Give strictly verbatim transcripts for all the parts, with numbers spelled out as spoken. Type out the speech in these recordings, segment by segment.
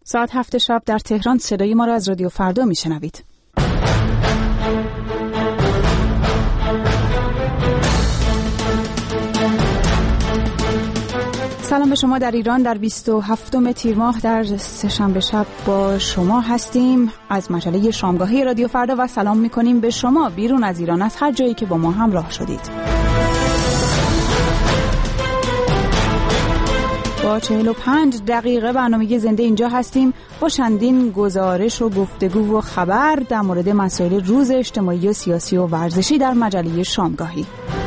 ساعت هفت شب در تهران صدای ما را از رادیو فردا میشنوید. سلام به شما. در ایران در بیست و هفتم تیر ماه در سه‌شنبه شب با شما هستیم از مجله شامگاهی رادیو فردا و سلام میکنیم به شما بیرون از ایران از هر جایی که با ما همراه شدید. با چهل و پنج دقیقه برنامه زنده اینجا هستیم با چندین گزارش و گفتگو و خبر در مورد مسائل روز اجتماعی و سیاسی و ورزشی در مجله شامگاهی.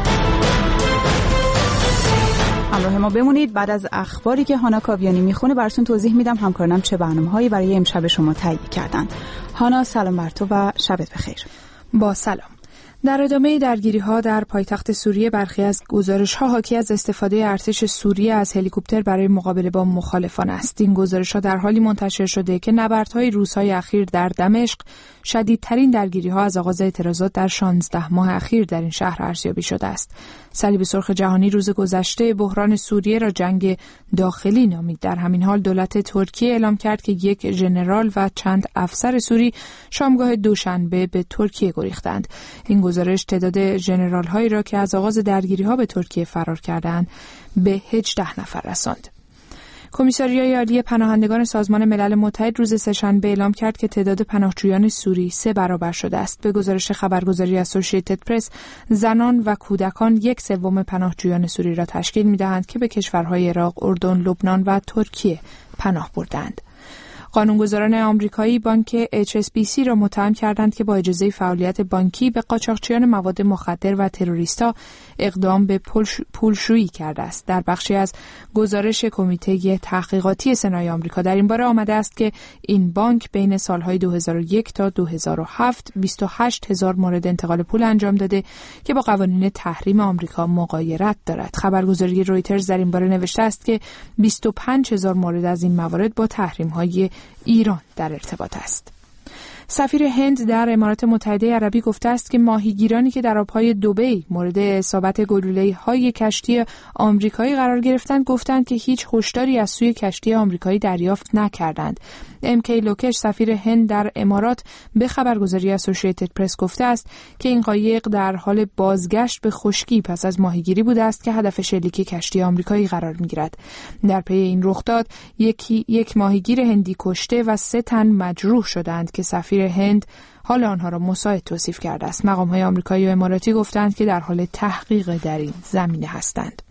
همراه ما بمونید. بعد از اخباری که هانا کاویانی میخونه براتون توضیح میدم همکارانم چه برنامه‌هایی برای امشب شما تهیه کردن. هانا سلام بر تو و شبت بخیر. با سلام. در ادامه درگیری‌ها در پایتخت سوریه برخی از گزارش‌ها حاکی از استفاده ارتش سوریه از هلیکوپتر برای مقابله با مخالفان است. این گزارش‌ها در حالی منتشر شده که نبردهای روس‌های اخیر در دمشق شدیدترین درگیری‌ها از آغاز اعتراضات در شانزده ماه اخیر در این شهر ارزیابی شده است. صلیب سرخ جهانی روز گذشته بحران سوریه را جنگ داخلی نامید. در همین حال دولت ترکیه اعلام کرد که یک ژنرال و چند افسر سوری شامگاه دوشنبه به ترکیه گریختند. این گزارش تعداد ژنرال‌هایی را که از آغاز درگیری‌ها به ترکیه فرار کردند به هجده نفر رساند. کمیساریای عالی پناهندگان سازمان ملل متحد روز سه‌شنبه اعلام کرد که تعداد پناهجویان سوری سه برابر شده است. به گزارش خبرگزاری اسوسییتد پرس، زنان و کودکان یک سوم پناهجویان سوری را تشکیل می‌دهند که به کشورهای عراق، اردن، لبنان و ترکیه پناه بردند. قانونگذاران آمریکایی بانک اچ اس بی سی را متهم کردند که با اجازه فعالیت بانکی به قاچاقچیان مواد مخدر و تروریست‌ها اقدام به پولشویی کرده است. در بخشی از گزارش کمیته تحقیقاتی سنای آمریکا در این باره آمده است که این بانک بین سالهای دو هزار و یک تا دو هزار و هفت بیست و هشت هزار مورد انتقال پول انجام داده که با قوانین تحریم آمریکا مغایرت دارد. خبرگزاری رویترز در این باره نوشته است که بیست و پنج هزار مورد از این موارد با تحریم‌های ایران در ارتباط است. سفیر هند در امارات متحده عربی گفته است که ماهیگیرانی که در آبهای دبی مورد اصابت گلوله‌های کشتی آمریکایی قرار گرفتند گفتند که هیچ هشداری از سوی کشتی آمریکایی دریافت نکردند. ام کی لوکش سفیر هند در امارات به خبرگزاری اسوسییتد پرس گفته است که این قایق در حال بازگشت به خشکی پس از ماهیگیری بوده است که هدف شلیک کشتی آمریکایی قرار می‌گیرد. در پی این رخداد یکی یک ماهیگیر هندی کشته و سه تن مجروح شدند که سفیر هند حال آنها را مساعد توصیف کرده است. مقام‌های آمریکایی و اماراتی گفتند که در حال تحقیق در این زمینه هستند.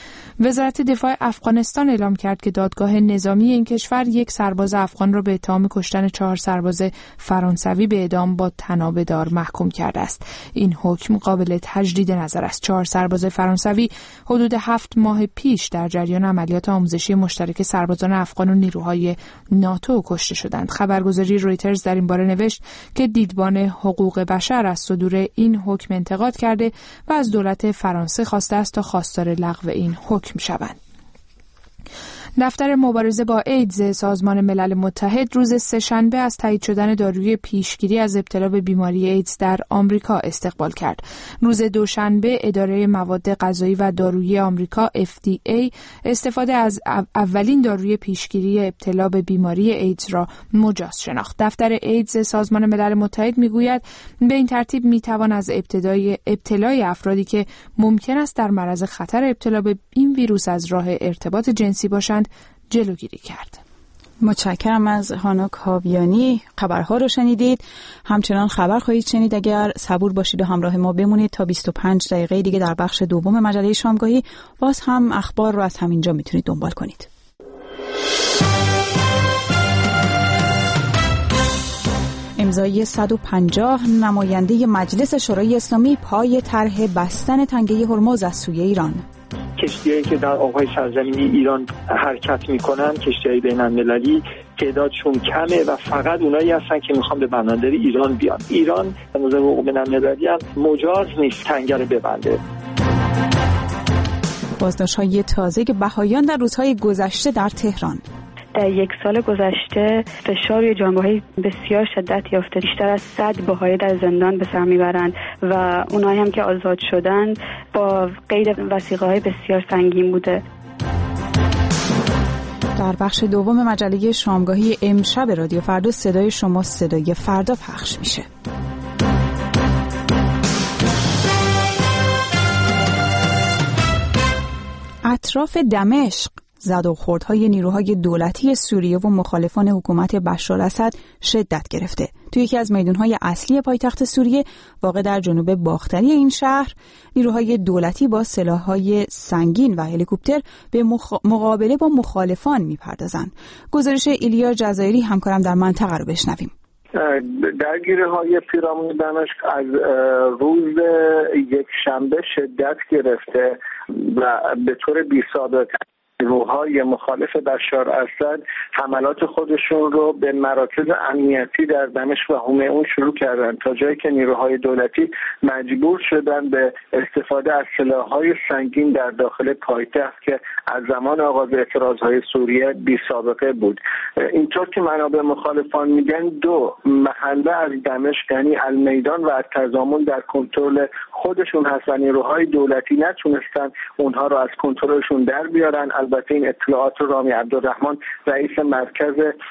وزارت دفاع افغانستان اعلام کرد که دادگاه نظامی این کشور یک سرباز افغان را به اتهام کشتن چهار سرباز فرانسوی به اعدام با طنابه دار محکوم کرده است. این حکم قابل تجدید نظر است. چهار سرباز فرانسوی حدود هفت ماه پیش در جریان عملیات آموزشی مشترک سربازان افغان و نیروهای ناتو کشته شدند. خبرگزاری رویترز در این باره نوشت که دیدبان حقوق بشر از صدور این حکم انتقاد کرده و از دولت فرانسه خواسته است تا خواستار لغو این حکم می‌شوند. دفتر مبارزه با ایدز سازمان ملل متحد روز سه‌شنبه از تایید شدن داروی پیشگیری از ابتلا به بیماری ایدز در آمریکا استقبال کرد. روز دوشنبه اداره مواد غذایی و دارویی آمریکا اف دی ای استفاده از اولین داروی پیشگیری ابتلا به بیماری ایدز را مجاز شناخت. دفتر ایدز سازمان ملل متحد میگوید به این ترتیب میتوان از ابتدای ابتلای افرادی که ممکن است در معرض خطر ابتلا به این ویروس از راه ارتباط جنسی باشند جلوگیری کرد. متشکرم از هانا کاویانی. خبرها رو شنیدید. همچنان خبر خواهید شنید اگر صبور باشید و همراه ما بمونید تا بیست و پنج دقیقه دیگه در بخش دوم مجله شامگاهی. باز هم اخبار رو از همینجا میتونید دنبال کنید. امضای صد و پنجاه نماینده مجلس شورای اسلامی پای طرح بستن تنگه هرمز از سوی ایران. کشتی‌هایی که در آب‌های سرزمینی ایران حرکت می‌کنن، کشتی‌های بین‌المللی، تعدادشون کمه و فقط اونایی هستن که می‌خوان به بندرگاه ایران بیان. ایران به نظر حقوق بین‌المللی هم مجاز نیست تنگه رو ببنده. بازداشت‌های تازه بهائیان در روزهای گذشته در تهران. در یک سال گذشته فشار روی جامعه‌های بسیار شدت یافته. بیشتر از صد بهایی در زندان به سر میبرند و اونایی هم که آزاد شدن با قید وثیقه‌های بسیار سنگین بوده. در بخش دوم مجله شامگاهی امشب رادیو فردا صدای شما صدای فردا پخش میشه. اطراف دمشق زد و خوردهای نیروهای دولتی سوریه و مخالفان حکومت بشار الاسد شدت گرفته. توی یکی از میدانهای اصلی پایتخت سوریه واقع در جنوب باختری این شهر، نیروهای دولتی با سلاح‌های سنگین و هلیکوپتر به مخ... مقابله با مخالفان می‌پردازند. گزارش ایلیا جزایری همکارم در منطقه رو بشنویم. درگیری‌های پیرامون دمشق از روز یک شنبه شدت گرفته و به طور بی‌سابقه نیروهای مخالف بشار الاسد حملات خودشون رو به مراکز امنیتی در دمشق و حومه اون شروع کردن، تا جایی که نیروهای دولتی مجبور شدن به استفاده از سلاح‌های سنگین در داخل پایتخت که از زمان آغاز اعتراض‌های سوریه بی سابقه بود. اینطور که منابع مخالفان میگن دو محله از دمشق یعنی المیدان و التضامن در کنترل خودشون هست و نیروهای دولتی نتونستن اونها رو از کنترلشون در بیارن. البته این اطلاعات رو رامی عبدالرحمن رئیس مرکز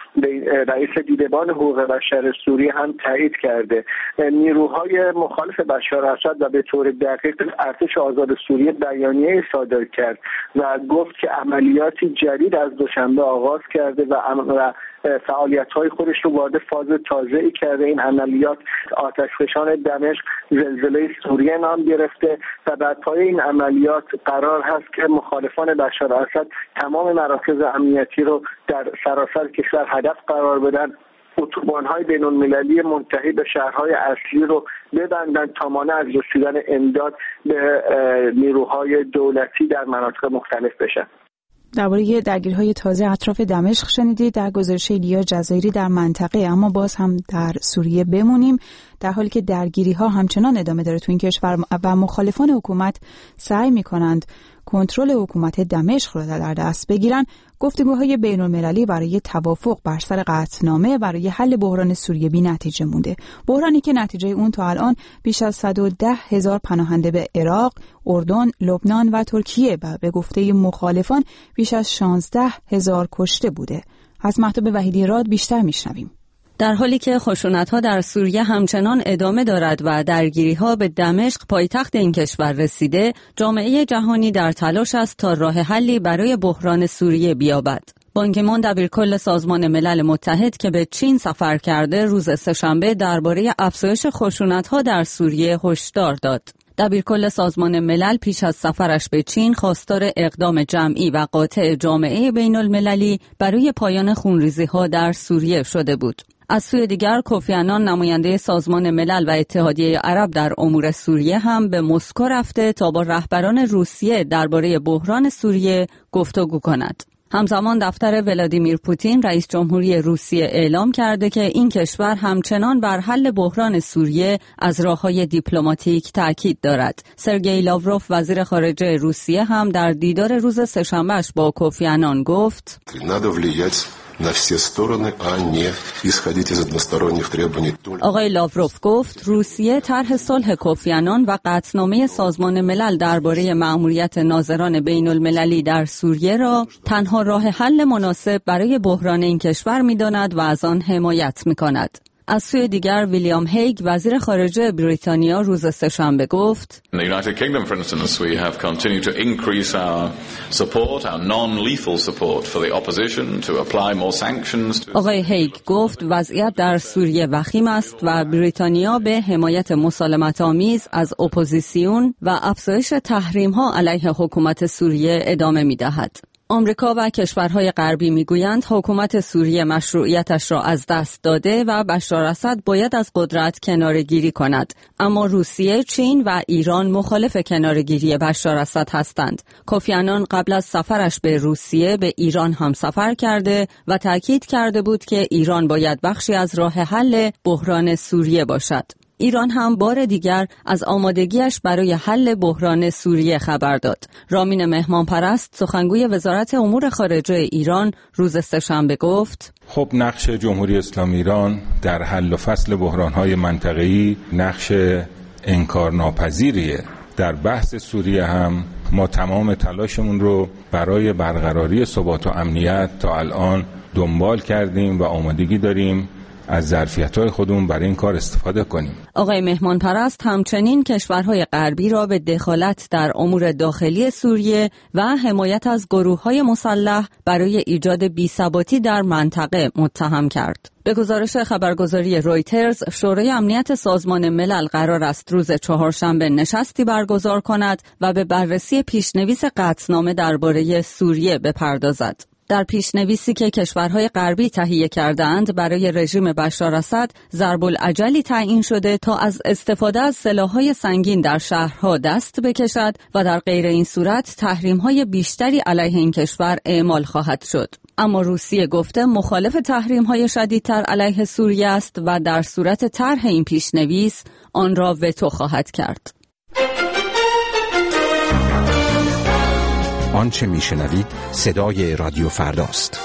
رئیس دیدبان حقوق بشر سوریه هم تایید کرده. نیروهای مخالف بشار الاسد و به طور دقیق ارتش آزاد سوریه بیانیه صادر کرد و گفت که عملیاتی جدید از دوشنبه آغاز کرده و فعالیت‌های خودش رو وارد فاز تازه‌ای کرده. این عملیات آتشفشان دمشق زلزله سوریه نام گرفته و در پای این عملیات قرار هست که مخالفان بشار الاسد تمام مراکز امنیتی رو در سراسر کشور هدف قرار بدن، اتوبان‌های بین‌المللی منتهی به شهرهای اصلی رو ببندن تا مانع از رسیدن امداد به نیروهای دولتی در مناطق مختلف بشن. درباره درگیری‌های تازه اطراف دمشق شنیدید در گزارش ایلیا جزایری در منطقه. اما باز هم در سوریه بمونیم، در حالی که درگیری‌ها همچنان ادامه داره تو این کشور و مخالفان حکومت سعی می‌کنند کنترل حکومت دمشق را در دست بگیرن. گفتگوهای بین‌المللی برای توافق بر سر قطعنامه برای حل بحران سوریه بی نتیجه مونده. بحرانی که نتیجه اون تا الان بیش از صد و ده هزار پناهنده به عراق، اردن، لبنان و ترکیه و به گفته مخالفان بیش از شانزده هزار کشته بوده. از مهتاب وحیدی راد بیشتر میشنویم. در حالی که خشونت‌ها در سوریه همچنان ادامه دارد و درگیری‌ها به دمشق پایتخت این کشور رسیده، جامعه جهانی در تلاش است تا راه حلی برای بحران سوریه بیابد. بان کی مون دبیرکل سازمان ملل متحد که به چین سفر کرده روز سه‌شنبه درباره افزایش خشونت‌ها در سوریه هشدار داد. دبیرکل سازمان ملل پیش از سفرش به چین خواستار اقدام جمعی و قاطع جامعه بین‌المللی برای پایان خونریزی‌ها در سوریه شده بود. از سوی دیگر کوفی عنان نماینده سازمان ملل و اتحادیه عرب در امور سوریه هم به مسکو رفته تا با رهبران روسیه درباره بحران سوریه گفتگو کند. همزمان دفتر ولادیمیر پوتین رئیس جمهوری روسیه اعلام کرده که این کشور همچنان بر حل بحران سوریه از راه‌های دیپلماتیک تاکید دارد. سرگئی لاوروف وزیر خارجه روسیه هم در دیدار روز سه‌شنبه‌اش با کوفی عنان گفت آقای لاوروف گفت روسیه طرح صلح کوفی عنان و قطعنامه سازمان ملل درباره مأموریت ناظران بین المللی در سوریه را تنها راه حل مناسب برای بحران این کشور می‌داند و از آن حمایت می‌کند. از سوی دیگر ویلیام هیگ وزیر خارجه بریتانیا روز سه‌شنبه گفت In the United Kingdom, for instance, we have continued to increase our support, our non-lethal support for the opposition to apply more sanctions. To... آقای هیگ گفت وضعیت در سوریه وخیم است و بریتانیا به حمایت مسالمت‌آمیز از اپوزیسیون و افزایش تحریم‌ها علیه حکومت سوریه ادامه می‌دهد. آمریکا و کشورهای غربی میگویند حکومت سوریه مشروعیتش را از دست داده و بشار الاسد باید از قدرت کناره‌گیری کند. اما روسیه، چین و ایران مخالف کناره‌گیری بشار الاسد هستند. کوفی عنان قبل از سفرش به روسیه به ایران هم سفر کرده و تاکید کرده بود که ایران باید بخشی از راه حل بحران سوریه باشد. ایران هم بار دیگر از آمادگیش برای حل بحران سوریه خبر داد. رامین مهمانپرست سخنگوی وزارت امور خارجه ایران روز سه‌شنبه گفت خب نقش جمهوری اسلامی ایران در حل و فصل بحران‌های منطقه‌ای نقش انکارناپذیریه در بحث سوریه هم ما تمام تلاشمون رو برای برقراری ثبات و امنیت تا الان دنبال کردیم و آمادگی داریم از ظرفیت‌های خودمون برای این کار استفاده کنیم. آقای مهمان پرست همچنین کشورهای غربی را به دخالت در امور داخلی سوریه و حمایت از گروه‌های مسلح برای ایجاد بی‌ثباتی در منطقه متهم کرد. به گزارش خبرگزاری رویترز، شورای امنیت سازمان ملل قرار است روز چهارشنبه نشستی برگزار کند و به بررسی پیشنویس قطعنامه درباره سوریه بپردازد. در پیشنویسی که کشورهای غربی تهیه کردند برای رژیم بشار اسد ضرب الاجلی تعیین شده تا از استفاده از سلاح‌های سنگین در شهرها دست بکشد و در غیر این صورت تحریم‌های بیشتری علیه این کشور اعمال خواهد شد. اما روسیه گفته مخالف تحریم‌های شدیدتر علیه سوریه است و در صورت طرح این پیشنویس آن را وتو خواهد کرد. آنچه میشنوید صدای رادیو فرداست.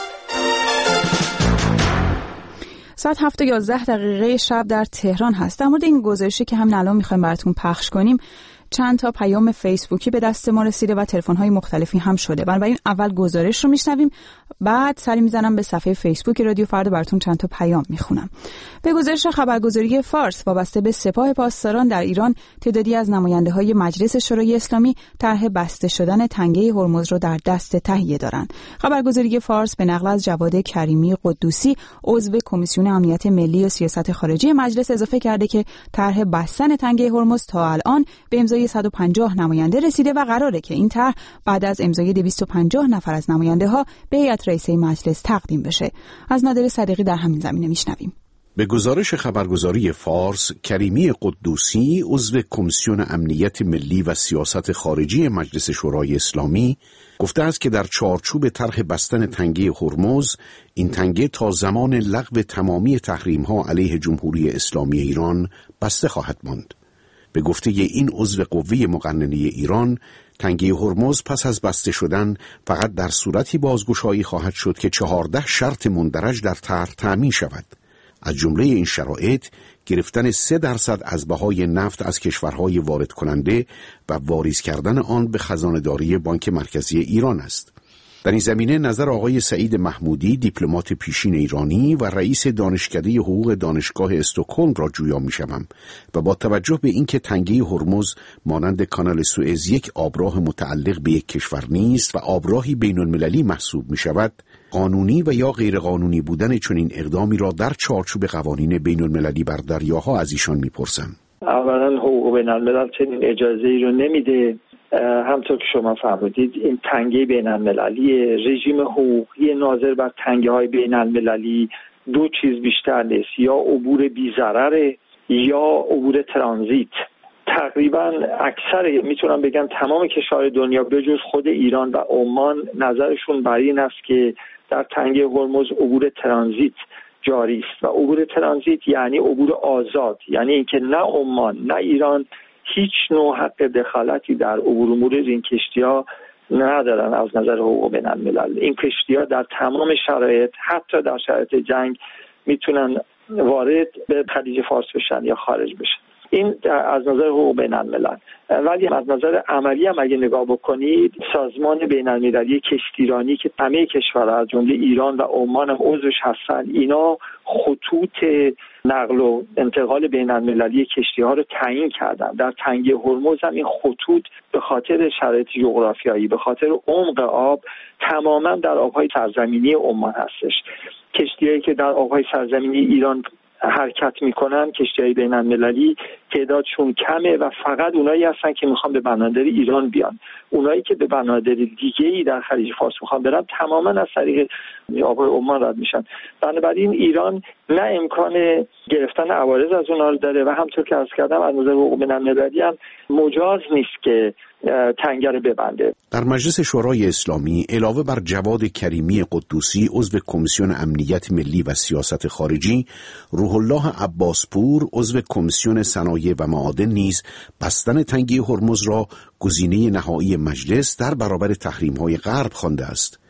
ساعت هفت و یازده دقیقه شب در تهران هست. در مورد این گزارشی که هم الان میخوایم براتون پخش کنیم چند تا پیام فیسبوکی به دست ما رسیده و تلفن‌های مختلفی هم شده. بنابراین اول گزارش رو میشنویم، بعد سری میزنم به صفحه فیسبوک رادیو فردا براتون چند تا پیام میخونم. به گزارش خبرگزاری فارس وابسته به سپاه پاسداران در ایران، تعدادی از نماینده‌های مجلس شورای اسلامی طرح بسته شدن تنگه هرمز رو در دست تهیه دارند. خبرگزاری فارس به نقل از جواد کریمی قدوسی، عضو کمیسیون امنیت ملی و سیاست خارجی مجلس، اضافه کرده که طرح بستن تنگه هرمز تا الان به امضای صد و پنجاه نماینده رسیده و قراره که این طرح بعد از امضای دویست و پنجاه نفر از نماینده‌ها به هیئت رئیسه مجلس تقدیم بشه. از نادر صدیقی در همین زمینه میشنویم. به گزارش خبرگزاری فارس، کریمی قدوسی، عضو کمیسیون امنیت ملی و سیاست خارجی مجلس شورای اسلامی، گفته است که در چارچوب طرح بستن تنگه هرمز، این تنگه تا زمان لغو تمامی تحریم‌ها علیه جمهوری اسلامی ایران بسته خواهد ماند. به گفته این عضو قوه مقننه ایران، تنگه هرمز پس از بسته شدن فقط در صورتی بازگشایی خواهد شد که چهارده شرط مندرج در طرح تأمین شود. از جمله این شرایط گرفتن سه درصد از بهای نفت از کشورهای وارد کننده و واریز کردن آن به خزانه‌داری بانک مرکزی ایران است. در این زمینه نظر آقای سعید محمودی، دیپلمات پیشین ایرانی و رئیس دانشکده حقوق دانشگاه استکهلم را جویا می‌شوم و با توجه به اینکه تنگه هرمز مانند کانال سوئز یک آبراه متعلق به یک کشور نیست و آبراهی بین‌المللی محسوب می‌شود، قانونی و یا غیر قانونی بودن چنین اقدامی را در چارچوب قوانین بین‌المللی بر دریاها از ایشان می‌پرسم. اولا حقوق بین‌الملل چنین اجازه‌ای رو نمیده. همطور که شما فرمودید این تنگه بین‌المللی، رژیم حقوقی ناظر بر تنگه‌های بین‌المللی دو چیز بیشتر نیست، یا عبور بی‌ضرر یا عبور ترانزیت. تقریبا اکثر میتونم بگم تمام کشورهای دنیا به جز خود ایران و عمان نظرشون بر این است که در تنگه هرمز عبور ترانزیت جاری است و عبور ترانزیت یعنی عبور آزاد، یعنی اینکه نه عمان نه ایران هیچ نوع حق دخالتی در عبور امور این کشتی‌ها ندارن از نظر حقوق بین‌الملل. این کشتی‌ها در تمام شرایط، حتی در شرایط جنگ، میتونن وارد به خلیج فارس بشن یا خارج بشن. این از نظر حقوق بین‌الملل. ولی از نظر عملی هم اگه نگاه بکنید، سازمان بین‌المللی کشتیرانی که همه کشورها از جمله ایران و عمان هم عضوش هستن، اینا خطوط نقل و انتقال بین‌المللی کشتی‌ها رو تعیین کردن. در تنگه هرمز هم این خطوط به خاطر شرایط جغرافیایی، به خاطر عمق آب، تماما در آب‌های سرزمینی عمان هستش. کشتی‌هایی که در آب‌های سرزمینی ایران حرکت میکنن، کشتی‌های بین‌المللی، تعدادشون کمه و فقط اونایی هستن که میخوان به بنادر ایران بیان. اونایی که به بنادر دیگه‌ای در خلیج فارس میخوان برن تماما از طریق آب‌های عمان رد میشن. بنابراین ایران نه امکان گرفتن عوارض از اونها رو داره و همطور که عرض کردم از نظر حقوق بین‌المللی هم مجاز نیست که تنگه رو ببنده. در مجلس شورای اسلامی علاوه بر جواد کریمی قدوسی، عضو کمیسیون امنیت ملی و سیاست خارجی، روح الله عباسپور، عضو کمیسیون صنایع و معادن نیز بستن تنگه هرمز را گزینه نهایی مجلس در برابر تحریم‌های غرب خوانده است.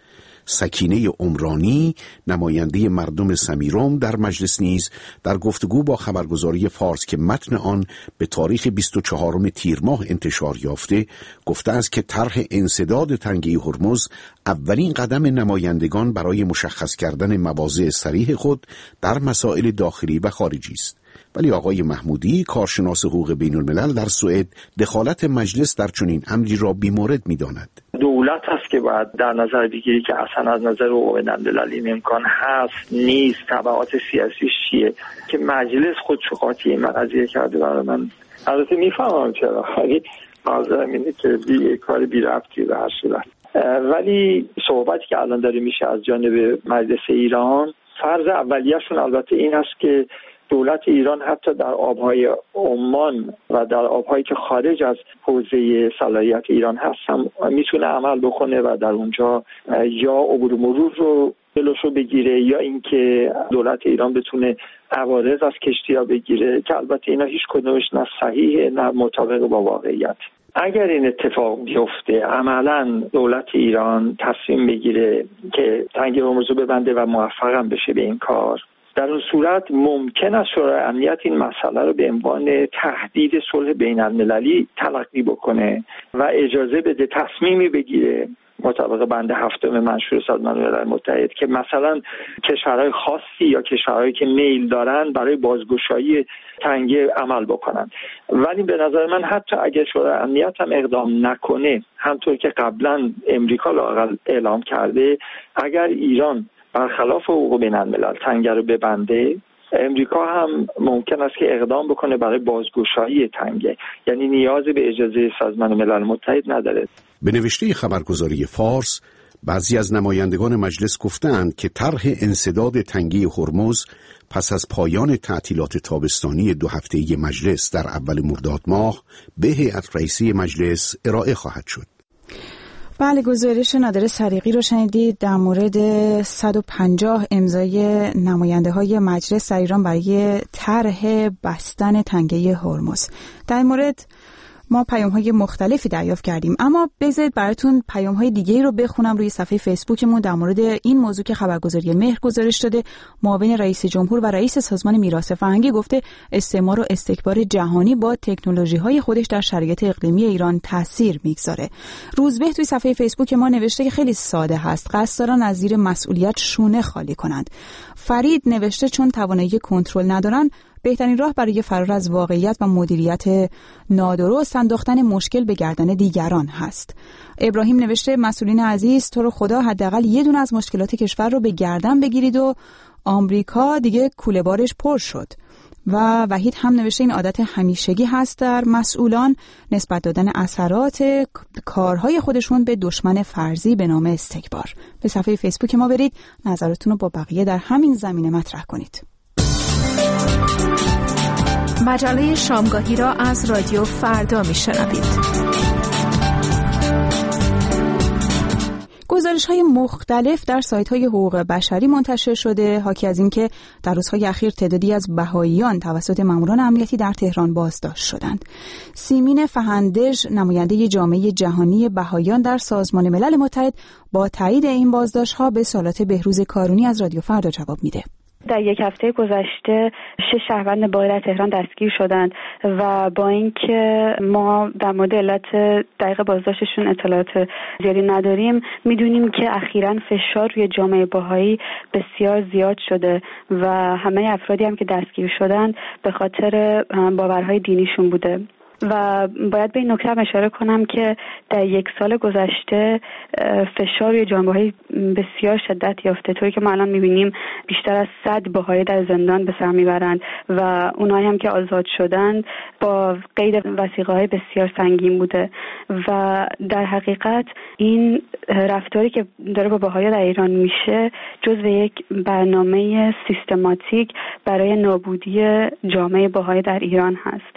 سکینه عمرانی نماینده مردم سمیرم در مجلس نیز در گفتگو با خبرگزاری فارس که متن آن به تاریخ بیست و چهارم تیر ماه انتشار یافته گفته است که طرح انسداد تنگه هرمز اولین قدم نمایندگان برای مشخص کردن مواضع صریح خود در مسائل داخلی و خارجی است. ولی آقای محمودی کارشناس حقوق بین الملل در سوئد دخالت مجلس در چنین امری را بی‌مورد می‌داند. دولت هست که باید در نظر بگیری که اصلا از نظر حقوق بین‌المللی این امکان هست نیست، تبعات سیاسیش چیه که مجلس خود شقاطی این قضیه کرده. برای من البته میفهمم چرا، ولی حاضرم اینه که بی کار بی ربطی به هر صورت. ولی صحبتی که الان داره میشه از جانب مجلس ایران، فرض اولیه‌شون البته این هست که دولت ایران حتی در آبهای عمان و در آبهایی که خارج از حوزه صلاحیت ایران هست هم میتونه عمل بکنه و در اونجا یا عبور مرور رو جلوشو بگیره یا اینکه دولت ایران بتونه عوارض از کشتی‌ها بگیره که البته اینا هیچ کدومش نه صحیحه نه مطابق با واقعیت. اگر این اتفاق بیفته عملاً دولت ایران تصمیم بگیره که تنگه هرمز رو ببنده و موفق هم بشه به این کار، در اون صورت ممکن است شورای امنیت این مسئله رو به عنوان تهدید صلح بین المللی تلقی بکنه و اجازه بده تصمیمی بگیره مطابق بند هفتم منشور سازمان ملل متحد که مثلا کشورهای خاصی یا کشورهایی که میل دارن برای بازگشایی تنگه عمل بکنن. ولی به نظر من حتی اگر شورای امنیت هم اقدام نکنه، همطور که قبلا امریکا لااقل اعلام کرده، اگر ایران برخلاف حقوق بین الملل تنگه رو ببنده، امریکا هم ممکن است که اقدام بکنه برای بازگشایی تنگه، یعنی نیاز به اجازه سازمان ملل متحد نداره. به نوشته خبرگزاری فارس، بعضی از نمایندگان مجلس گفتند که طرح انسداد تنگه هرمز پس از پایان تعطیلات تابستانی دو هفته‌ای مجلس در اول مرداد ماه به هیئت رئیسه مجلس ارائه خواهد شد. بله، گزارش نادر سریقی رو شنیدید در مورد صد و پنجاه امضای نماینده های مجلس در ایران برای طرح بستن تنگه هرمز. در مورد ما پیام های مختلفی دریافت کردیم، اما بذارید براتون پیام های دیگه رو بخونم روی صفحه فیسبوکمون در مورد این موضوع که خبرگزاری مهر گزارش داده. معاون رئیس جمهور و رئیس سازمان میراث فرهنگی گفته استعمار و استکبار جهانی با تکنولوژی های خودش در شرایط اقلیمی ایران تاثیر میگذاره. روزبه توی صفحه فیسبوک ما نوشته که خیلی ساده هست، قصد دارن از زیر مسئولیت شونه خالی کنند. فرید نوشته چون توانایی کنترل ندارن، بهترین راه برای فرار از واقعیت و مدیریت نادرست انداختن مشکل به گردن دیگران هست. ابراهیم نوشته مسئولین عزیز، تو رو خدا حداقل یه دونه از مشکلات کشور رو به گردن بگیرید و آمریکا دیگه کوله بارش پر شد. و وحید هم نوشته این عادت همیشگی هست در مسئولان، نسبت دادن اثرات کارهای خودشون به دشمن فرضی به نام استکبار. به صفحه فیسبوک ما برید، نظرتون رو با بقیه در همین زمینه مطرح کنید. مجله شامگاهی را از رادیو فردا میشنوید. گزارش‌های مختلف در سایت‌های حقوق بشری منتشر شده، حاکی از اینکه در روزهای اخیر تعدادی از بهائیان توسط ماموران امنیتی در تهران بازداشت شدند. سیمین فهندژ، نماینده جامعه جهانی بهائیان در سازمان ملل متحد، با تایید این بازداشت‌ها به سوالات بهروز کارونی از رادیو فردا جواب میده. در یک هفته گذشته شش شهروند باغی در تهران دستگیر شدند و با اینکه ما در مورد علت دقیق بازداشتشون اطلاعات زیادی نداریم، میدونیم که اخیراً فشار روی جامعه بهایی بسیار زیاد شده و همه افرادی هم که دستگیر شدند به خاطر باورهای دینیشون بوده. و باید به این نکته اشاره کنم که در یک سال گذشته فشار روی جامعه‌های بسیار شدت یافته، طوری که ما الان می‌بینیم بیشتر از صد بهایی در زندان به سر میبرند و اونایی هم که آزاد شدند با قید وثیقه‌های بسیار سنگین بوده و در حقیقت این رفتاری که داره با بهایی در ایران میشه جزو یک برنامه سیستماتیک برای نابودی جامعه بهایی در ایران هست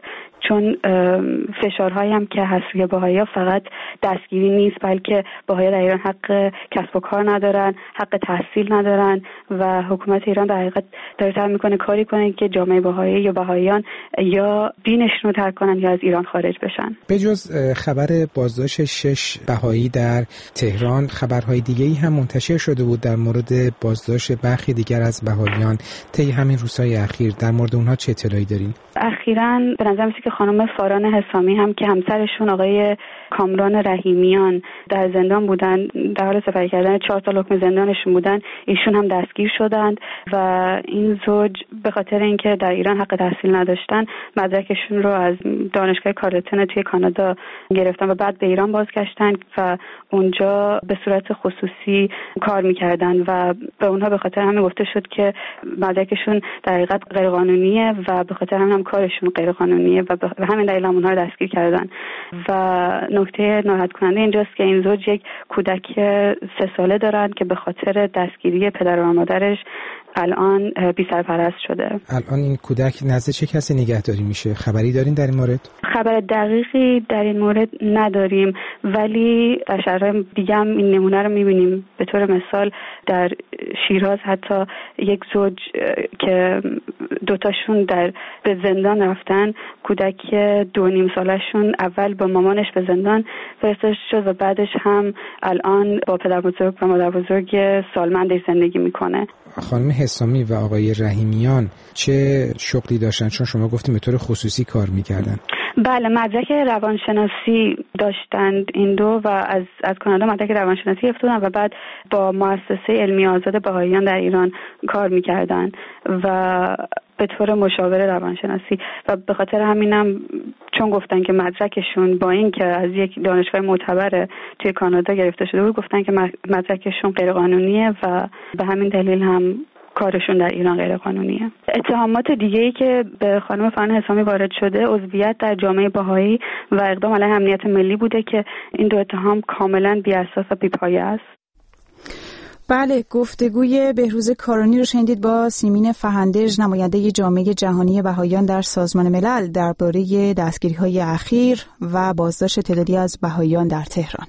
چون فشارهایی هم که هست روی بهائی‌ها فقط دستگیری نیست، بلکه بهائی‌ها در ایران حق کسب و کار ندارن، حق تحصیل ندارن و حکومت ایران در حقیقت داره سعی میکنه کاری کنه که جامعه بهائی یا بهائیان یا دینشون رو ترک کنن یا از ایران خارج بشن. به جز خبر بازداشت شش بهایی در تهران، خبرهای دیگه‌ای هم منتشر شده بود در مورد بازداشت برخی دیگر از بهائیان طی همین روزهای اخیر. در مورد اونها چه اطلاعی دارین؟ اخیراً به نظر میاد که خانم فاران حسامی هم که همسرشون آقای کامران رحیمیان در زندان بودن، در حال سپری کردن چهار سال حکم زندانشون بودن، ایشون هم دستگیر شدند و این زوج به خاطر اینکه در ایران حق تحصیل نداشتن مدرکشون رو از دانشگاه کارلتون توی کانادا گرفتن و بعد به ایران بازگشتن و اونجا به صورت خصوصی کار میکردن و به اونها به خاطر همین گفته شد که مدرکشون در حقیقت غیرقانونیه و به خاطر همین هم کارشون غیرقانونیه و به همین دلیل هم اونها رو دستگیر کردن. و نکته ناراحت کننده اینجاست که این زوج یک کودک سه ساله دارن که به خاطر دستگیری پدر و مادرش الان بی سرپرست شده. الان این کودک نزد چه کسی نگهداری میشه؟ خبری دارین در این مورد؟ خبر دقیقی در این مورد نداریم، ولی در شهرهای دیگه هم این نمونه رو میبینیم. به طور مثال در شیراز حتی یک زوج که دوتاشون در به زندان رفتن، کودک دو نیم سالشون اول با مامانش به زندان فرستاده شد و بعدش هم الان با پدر بزرگ و مادر بزرگ سالمندش زندگی میکنه. خانم حسامی و آقای رحیمیان چه شغلی داشتن؟ چون شما گفتیم به طور خصوصی کار میکردن. بله، مدرک روانشناسی داشتند این دو و از از کانادا مدرک روانشناسی گرفته بودن و بعد با مؤسسه علمی آزاد بهائیان در ایران کار میکردن و به طور مشاور روانشناسی و به خاطر همینم چون گفتن که مدرکشون با این که از یک دانشگاه معتبر توی کانادا گرفته شده بود، گفتن که مدرکشون غیرقانونیه و به همین دلیل هم کارشون در ایران غیر قانونیه. اتهامات دیگه‌ای که به خانم فاران حسامی وارد شده عضویت در جامعه بهایی و اقدام علیه امنیت ملی بوده که این دو اتهام کاملا بی‌اساس و بی‌پایه است. بله، گفتگوی بهروز کارانی رو شنیدید با سیمین فهندج، نماینده جامعه جهانی بهائیان در سازمان ملل درباره دستگیری‌های اخیر و بازداشت تعدادی از بهائیان در تهران.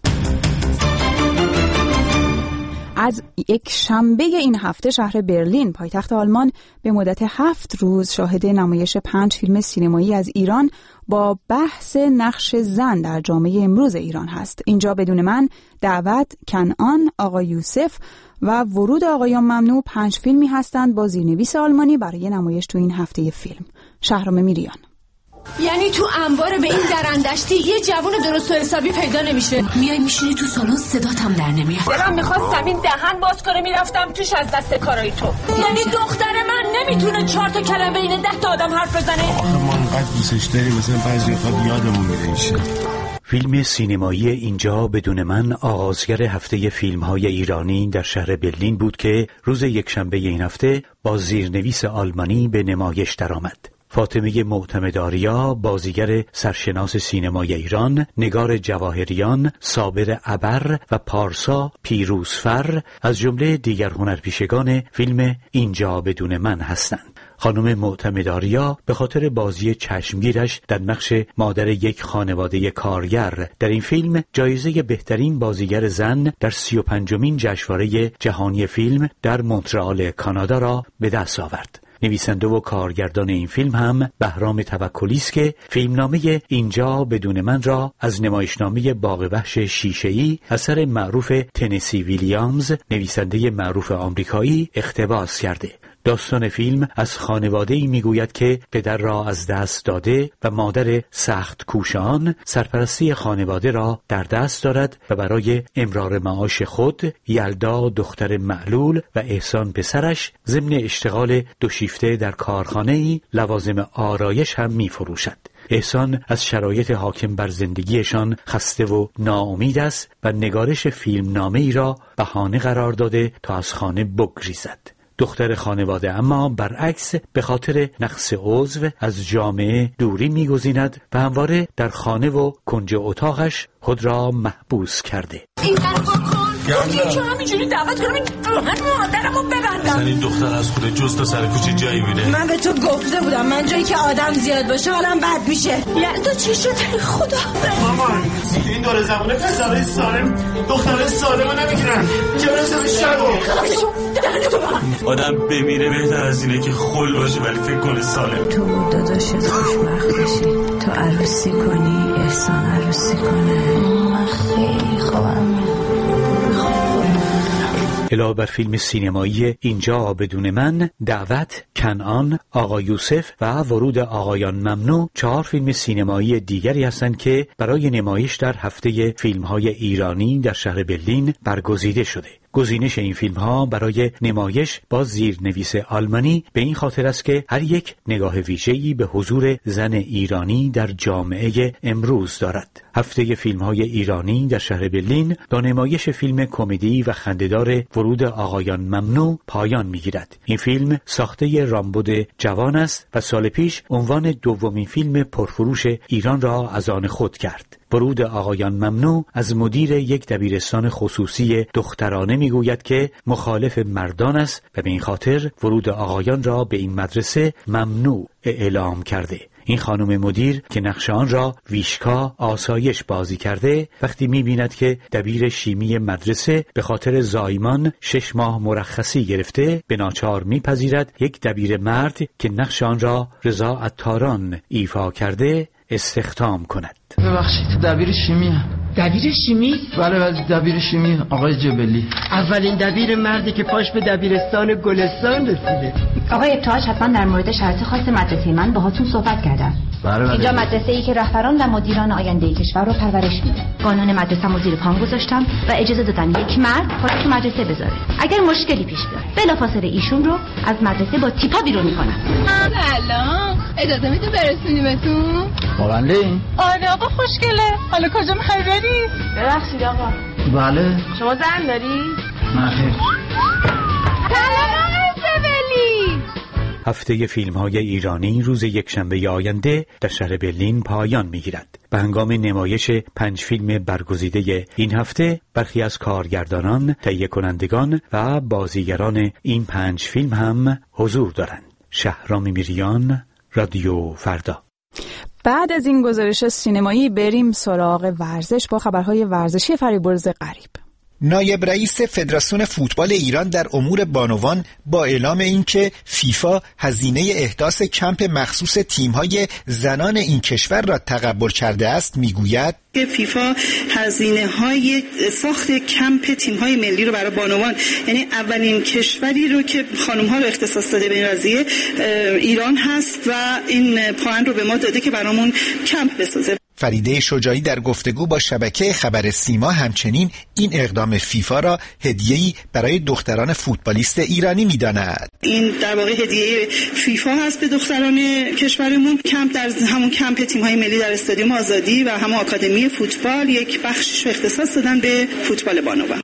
از یک شنبه این هفته شهر برلین پایتخت آلمان به مدت هفت روز شاهد نمایش پنج فیلم سینمایی از ایران با بحث نقش زن در جامعه امروز ایران هست. اینجا بدون من، دعوت، کنعان، آقا یوسف و ورود آقایان ممنوع پنج فیلمی هستند با زیرنویس آلمانی برای نمایش تو این هفته فیلم. شهرام میریان. یعنی تو انبار به این درندشتی یه جوون درست و حسابی پیدا نمیشه؟ میای میشینی تو سالن، صدات هم در نمیاد. دلم میخواست زمین دهن باز کنه میرفتم توش از دست کارای تو. یعنی دختر من نمیتونه چهار تا کلمه بین ده تا آدم حرف بزنه؟ آخه ما انقدر دوستش داریم مثلا بعضی وقتا یادمون میره این. فیلم سینمایی اینجا بدون من آغازگر هفته فیلم‌های ایرانی در شهر برلین بود که روز یکشنبه این هفته با زیرنویس آلمانی به نمایش درآمد. فاطمه معتمدآریا، بازیگر سرشناس سینمای ایران، نگار جواهریان، صابر ابر و پارسا پیروزفر از جمله دیگر هنرپیشگان فیلم اینجا بدون من هستند. خانم معتمدآریا به خاطر بازی چشمگیرش در نقش مادر یک خانواده کارگر در این فیلم جایزه بهترین بازیگر زن در سی و پنجمین جشنواره جهانی فیلم در مونترآل کانادا را به دست آورد. نویسنده و کارگردان این فیلم هم بهرام توکلی است که فیلمنامه اینجا بدون من را از نمایشنامه باغ وحش شیشه‌ای اثر معروف تنسی ویلیامز، نویسنده معروف آمریکایی، اقتباس کرده. داستان فیلم از خانواده‌ای میگوید که پدر را از دست داده و مادر سخت کوشان سرپرستی خانواده را در دست دارد و برای امرار معاش خود یلدا دختر معلول و احسان پسرش ضمن اشتغال دو شیفته در کارخانه‌ای لوازم آرایش هم می‌فروشد. احسان از شرایط حاکم بر زندگیشان خسته و ناامید است و نگارش فیلمنامه‌ای را بهانه قرار داده تا از خانه بگریزد. دختر خانواده اما برعکس به خاطر نقص عضو از جامعه دوری می‌گزیند و همواره در خانه و کنج اتاقش خود را محبوس کرده. این طرفا کن یکی همینجوری دعوت کنم این مادرمو ببندم. اصلا این دختر از خونه جز تا سر کوچه جایی میره. من به تو گفته بودم من جایی که آدم زیاد باشه حالم بد میشه. لحظه چی شد خدا؟ مامان این دور زمانه پسرای سالم دخترای سالمو نمیگیرن. چه برسه به شب آدم بمیره بهتر از اینه که خل باشه ولی فکر کنه سالم. تو داداشت خوشبخت بشی، تو عروسی کنی، احسان عروسی کنه. من خیلی خوبم. علاوه بر فیلم سینمایی اینجا بدون من، دعوت، کنعان، آقا یوسف و ورود آقایان ممنوع چهار فیلم سینمایی دیگری هستند که برای نمایش در هفته فیلم‌های ایرانی در شهر برلین برگزیده شده. گزینش این فیلم ها برای نمایش با زیرنویس آلمانی به این خاطر است که هر یک نگاه ویژه‌ای به حضور زن ایرانی در جامعه امروز دارد. هفته فیلم های ایرانی در شهر برلین با نمایش فیلم کمدی و خنده‌دار ورود آقایان ممنوع پایان می‌گیرد. این فیلم ساخته رامبد جوان است و سال پیش عنوان دومین فیلم پرفروش ایران را از آن خود کرد. ورود آقایان ممنوع از مدیر یک دبیرستان خصوصی دخترانه میگوید که مخالف مردان است و به این خاطر ورود آقایان را به این مدرسه ممنوع اعلام کرده. این خانم مدیر که نقش آن را ویشکا آسایش بازی کرده، وقتی می‌بیند که دبیر شیمی مدرسه به خاطر زایمان شش ماه مرخصی گرفته، به ناچار می‌پذیرد یک دبیر مرد که نقش آن را رضا عطاران ایفا کرده استخدام کند. ببخشید دبیر شیمی هم. دبیر شیمی؟ بله بله دبیر شیمی آقای جبلی. اولین دبیر مردی که پاش به دبیرستان گلستان رسیده. آقای ابتهاج حتما در مورد شرط خاص مدرسه من باهاتون صحبت کردم. بله بله. اینجا مدرسه ای که رهبران و مدیران آینده کشور رو پرورش میده. قانون مدرسه رو زیر پام گذاشتم و اجازه دادم یک مرد خودش تو مدرسه بذاره. اگر مشکلی پیش بیاد بلافاصله ایشون رو از مدرسه با تیپا بیرون میکنم. سلام. اجازه میدی برسونیمتون؟ واقعا؟ آره آقا خوشگله. حالا کجا میخوای بری؟ ببخشید آقا. بله. شما زن داری؟ نه خیر. سلام آقای سبلی. هفته فیلم‌های ایرانی روز یکشنبه آینده در شهر برلین پایان می‌گیرد. به هنگام نمایش پنج فیلم برگزیده این هفته، برخی از کارگردانان، تهیه کنندگان و بازیگران این پنج فیلم هم حضور دارند. شهرام میریان، رادیو فردا. بعد از این گزارش سینمایی بریم سراغ ورزش با خبرهای ورزشی فریبرز غریب. نایب رئیس فدراسیون فوتبال ایران در امور بانوان با اعلام اینکه فیفا هزینه احداث کمپ مخصوص تیم‌های زنان این کشور را تقبل کرده است میگوید که فیفا هزینه های ساخت کمپ تیم های ملی رو برای بانوان، یعنی اولین کشوری رو که خانم ها رو اختصاص داده به این قضیه ایران هست و این پوان رو به ما داده که برامون کمپ بسازه. فریده شجاعی در گفتگو با شبکه خبر سیما همچنین این اقدام فیفا را هدیه‌ای برای دختران فوتبالیست ایرانی می‌داند. این در واقع هدیه فیفا هست به دختران کشورمون. کمپ در همون کمپ تیم‌های ملی در استادیوم آزادی و همون آکادمی فوتبال یک بخشش اختصاص دادن به فوتبال بانوان.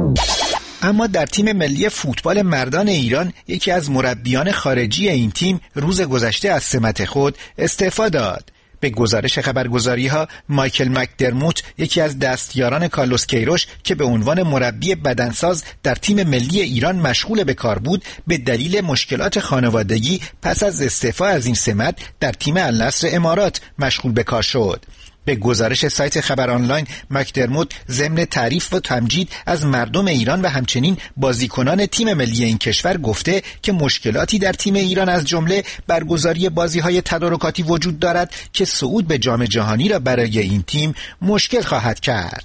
اما در تیم ملی فوتبال مردان ایران یکی از مربیان خارجی این تیم روز گذشته از سمت خود استعفا داد. به گزارش خبرگزاری‌ها مایکل مکدرموت، یکی از دستیاران کارلوس کیروش که به عنوان مربی بدنساز در تیم ملی ایران مشغول به کار بود، به دلیل مشکلات خانوادگی پس از استعفا از این سمت در تیم النصر امارات مشغول به کار شد. به گزارش سایت خبر آنلاین، مکدرموت ضمن تعریف و تمجید از مردم ایران و همچنین بازیکنان تیم ملی این کشور گفته که مشکلاتی در تیم ایران از جمله برگزاری بازی‌های تدارکاتی وجود دارد که صعود به جام جهانی را برای این تیم مشکل خواهد کرد.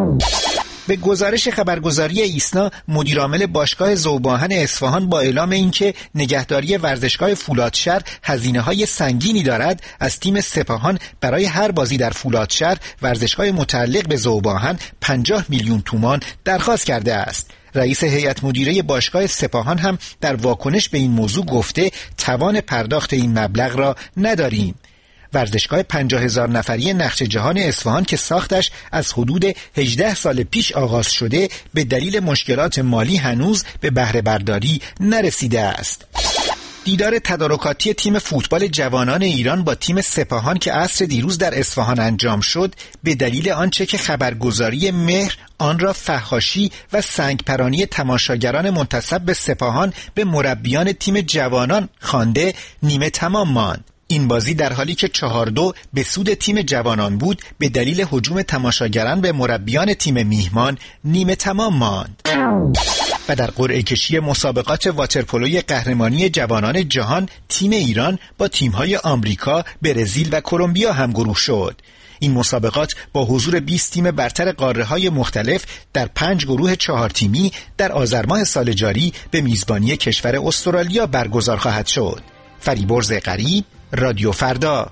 به گزارش خبرگزاری ایسنا، مدیرعامل باشگاه ذوب‌آهن اصفهان با اعلام اینکه نگهداری ورزشگاه فولادشهر هزینه‌های سنگینی دارد، از تیم سپاهان برای هر بازی در فولادشهر، ورزشگاه متعلق به ذوب‌آهن، پنجاه میلیون تومان درخواست کرده است. رئیس هیئت مدیره باشگاه سپاهان هم در واکنش به این موضوع گفته توان پرداخت این مبلغ را نداریم. ورزشگاه پنجاه هزار نفری نقش جهان اصفهان که ساختش از حدود هجده سال پیش آغاز شده، به دلیل مشکلات مالی هنوز به بهره برداری نرسیده است. دیدار تدارکاتی تیم فوتبال جوانان ایران با تیم سپاهان که عصر دیروز در اصفهان انجام شد به دلیل آنچه که خبرگزاری مهر آن را فحاشی و سنگپرانی تماشاگران منتسب به سپاهان به مربیان تیم جوانان خوانده نیمه تمام ماند. این بازی در حالی که چهار دو به سود تیم جوانان بود به دلیل هجوم تماشاگران به مربیان تیم میهمان نیمه تمام ماند. و در قرعه کشی مسابقات واترپولوی قهرمانی جوانان جهان تیم ایران با تیم‌های آمریکا، برزیل و کلمبیا همگروه شد. این مسابقات با حضور بیست تیم برتر قاره‌های مختلف در پنج گروه چهار تیمی در آذر ماه سال جاری به میزبانی کشور استرالیا برگزار خواهد شد. فریبرز غریب، رادیو فردا.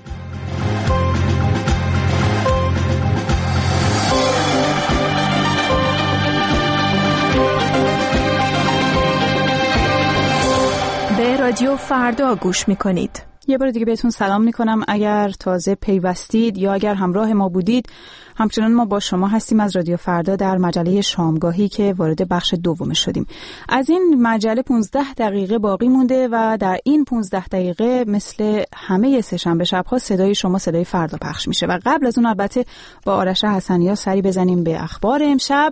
به رادیو فردا گوش میکنید. یه بار دیگه بهتون سلام میکنم. اگر تازه پیوستید یا اگر همراه ما بودید، همچنان ما با شما هستیم از رادیو فردا در مجله شامگاهی که وارد بخش دوم شدیم. از این مجله پانزده دقیقه باقی مونده و در این پانزده دقیقه مثل همه سه‌شنبه شب‌ها صدای شما صدای فردا پخش میشه و قبل از اون البته با آرش حسنی‌ها سری بزنیم به اخبار امشب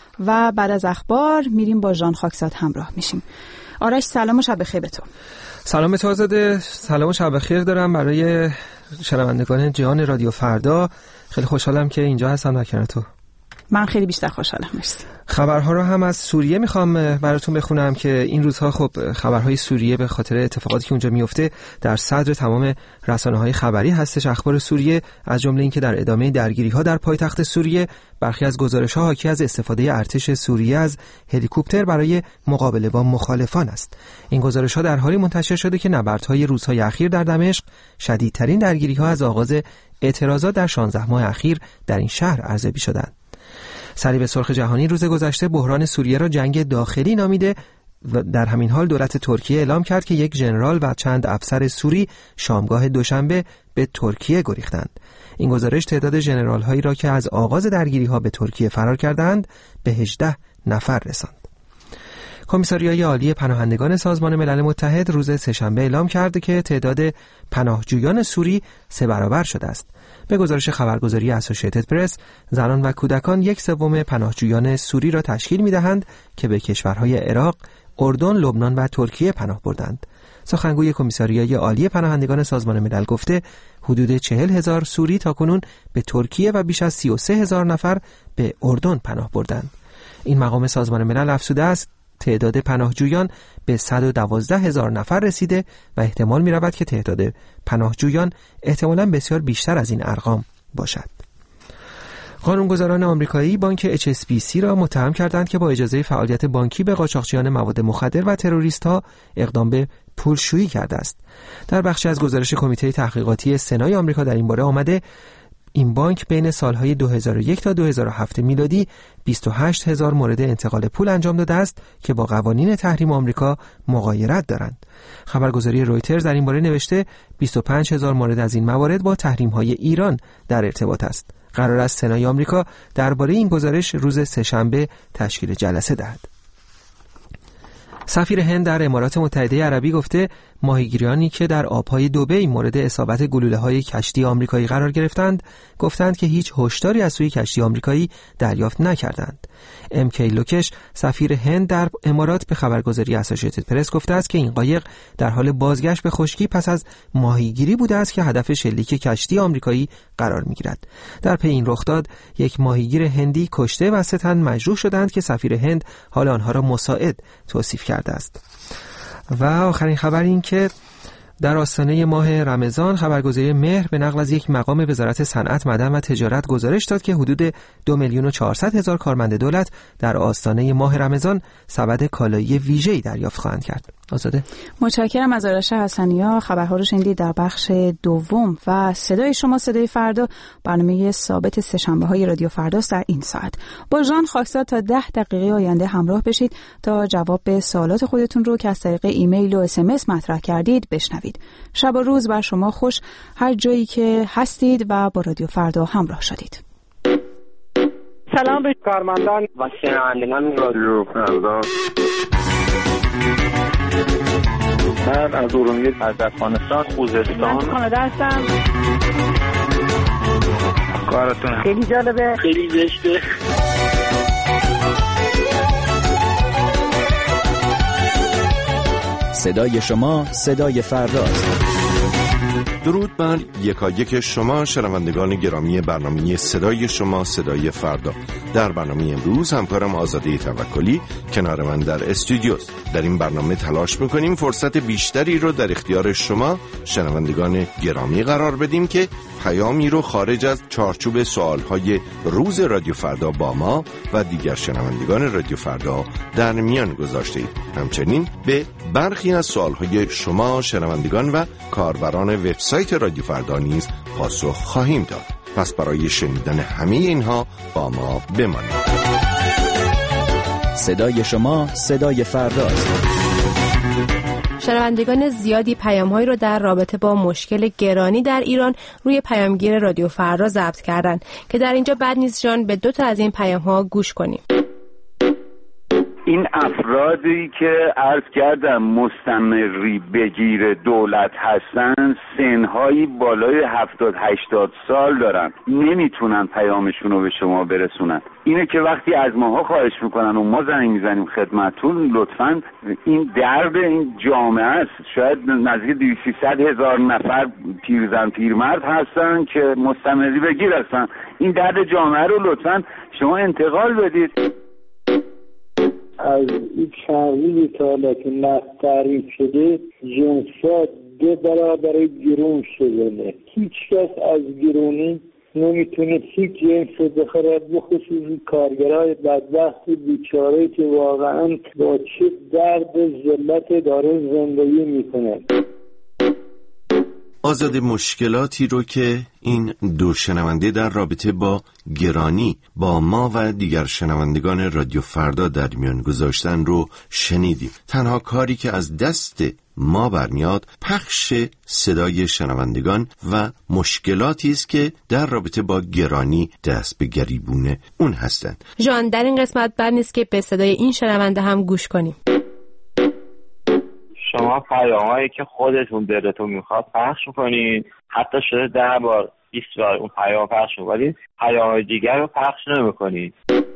و بعد از اخبار میریم با ژان خاکساد همراه میشیم. آرش سلام و شب بخیر به تو. سلام تو آزاده، سلام و شب بخیر دارم برای شنوندگان جهان رادیو فردا. خیلی خوشحالم که اینجا هستم در کنار تو. من خیلی بیشتر خوشحالم. مرسی. خبرها رو هم از سوریه میخوام براتون بخونم که این روزها خب خبرهای سوریه به خاطر اتفاقاتی که اونجا میفته در صدر تمام رسانه‌های خبری هستش. اخبار سوریه از جمله این که در ادامه درگیری‌ها در پایتخت سوریه برخی از گزارش‌ها حاکی از استفاده ارتش سوریه از هلیکوپتر برای مقابله با مخالفان است. این گزارش‌ها در حالی منتشر شده که نبردهای روزهای اخیر در دمشق شدیدترین درگیری‌ها از آغاز اعتراضات در شانزده ماه اخیر در این شهر ارزیابی شدند. صلیب سرخ جهانی روز گذشته بحران سوریه را جنگ داخلی نامیده و در همین حال دولت ترکیه اعلام کرد که یک ژنرال و چند افسر سوری شامگاه دوشنبه به ترکیه گریختند. این گزارش تعداد ژنرال‌هایی را که از آغاز درگیری‌ها به ترکیه فرار کردند به هجده نفر رساند. کمیساریای عالی پناهندگان سازمان ملل متحد روز سه‌شنبه اعلام کرد که تعداد پناهجویان سوری سه برابر شده است. به گزارش خبرگزاری اسوسییتد پرس، زنان و کودکان یک سوم پناهجویان سوری را تشکیل می‌دهند که به کشورهای عراق، اردن، لبنان و ترکیه پناه بردند. سخنگوی کمیساریای عالی پناهندگان سازمان ملل گفته حدود چهل هزار سوری تاکنون به ترکیه و بیش از سی و سه هزار نفر به اردن پناه بردند. این مقام سازمان ملل افزوده است تعداد پناهجویان به صد و دوازده هزار نفر رسیده و احتمال می رود که تعداد پناهجویان احتمالاً بسیار بیشتر از این ارقام باشد. قانونگذاران آمریکایی بانک اچ اس بی سی را متهم کردند که با اجازه فعالیت بانکی به قاچاقچیان مواد مخدر و تروریست‌ها اقدام به پولشویی کرده است. در بخشی از گزارش کمیته تحقیقاتی سنای آمریکا در این باره آمده این بانک بین سالهای دو هزار و یک تا دو هزار و هفت میلادی بیست و هشت هزار مورد انتقال پول انجام داده است که با قوانین تحریم آمریکا مغایرت دارند. خبرگزاری رویترز در این باره نوشته بیست و پنج هزار مورد از این موارد با تحریم‌های ایران در ارتباط است. قرار است سنای آمریکا درباره این گزارش روز سه‌شنبه تشکیل جلسه دهد. سفیر هند در امارات متحده عربی گفته ماهیگیرانی که در آبهای دبی مورد اصابت گلوله‌های کشتی آمریکایی قرار گرفتند گفتند که هیچ هشداری از سوی کشتی آمریکایی دریافت نکردند. ام کی لوکش سفیر هند در امارات به خبرگزاری اسوسییتد پرس گفته است که این قایق در حال بازگشت به خشکی پس از ماهیگیری بوده است که هدف شلیک کشتی آمریکایی قرار می‌گیرد. در پی این رخداد یک ماهیگیر هندی کشته و سه تن مجروح شدند که سفیر هند حال آنها را مساعد توصیف کرده است. و آخرین خبر این که در آستانه ماه رمضان خبرگزاری مهر به نقل از یک مقام وزارت صنعت، معدن و تجارت گزارش داد که حدود دو میلیون و چهارصد هزار کارمند دولت در آستانه ماه رمضان سبد کالایی ویژه‌ای دریافت خواهند کرد. آزاده. متشکرم از آرش حسنی‌ها. خبرها رو شنیدید در بخش دوم و صدای شما صدای فردا برنامه ثابت سه‌شنبه‌های رادیو فرداست در این ساعت. با ژان خاکساد تا ده دقیقه آینده همراه بشید تا جواب به سوالات خودتون رو که از طریق ایمیل و اس ام اس مطرح کردید بشنوید. شب و روز بر شما خوش هر جایی که هستید و با رادیو فردا همراه شدید. سلام به کارمندان و شنوندگان رادیو فردا. من از ارومیه، از افغانستان، خوزستان. من کانادا هستم. کارتون خیلی جالبه، خیلی زشته. صدای شما صدای فرداست. درود بر یکایک شما شنوندگان گرامی برنامه صدای شما صدای فردا. در برنامه امروز همکارم آزاده توکلی کنار من در استودیوست. در این برنامه تلاش میکنیم فرصت بیشتری رو در اختیار شما شنوندگان گرامی قرار بدیم که پیامی رو خارج از چارچوب سوالهای روز رادیو فردا با ما و دیگر شنوندگان رادیو فردا در میان گذاشته اید. همچنین به برخی از سوالهای شما شنوندگان و کاربران وبسایت رادیو فردا نیز پاسخ خواهیم داد. پس برای شنیدن همه اینها با ما بمانید. صدای شما صدای فرداست. شنوندگان زیادی پیام‌هایی رو در رابطه با مشکل گرانی در ایران روی پیامگیر رادیو فردا ضبط کردن که در اینجا بد نیست جان به دو تا از این پیام‌ها گوش کنیم. این افرادی که عرض کردم مستمری بگیر دولت هستن سنهایی بالای هفتاد هشتاد سال دارن، نمیتونن پیامشون رو به شما برسونن. اینه که وقتی از ماها خواهش میکنن و ما زنگ میزنیم خدمتتون، لطفاً این درد این جامعه است. شاید نزدیک دویست سیصد هزار نفر پیرزن پیرمرد هستن که مستمری بگیر هستن. این درد جامعه رو لطفاً شما انتقال بدید. از این چند روزی که حالا که نفت تعریف شده جنسات دو برابر گرون شده. هیچ کس از گرونی نمیتونه هیچ جنس رو بخرد، بخصوص کارگرای بدبخت بیچاره که واقعا با چه درد ذلت داره زندگی میکنه. آزاد، مشکلاتی رو که این دو شنونده در رابطه با گرانی با ما و دیگر شنوندگان رادیو فردا در میان گذاشتن رو شنیدیم. تنها کاری که از دست ما برمیاد پخش صدای شنوندگان و مشکلاتی است که در رابطه با گرانی دست به گریبون اون هستند. جان، در این قسمت بر نیست که به صدای این شنونده هم گوش کنیم. شما پیامایی که خودتون دلتون میخواد پخش میکنید، حتی شده ده بار بیست بار اون پیام پخش میکنید، پیام دیگر رو پخش نمیکنید.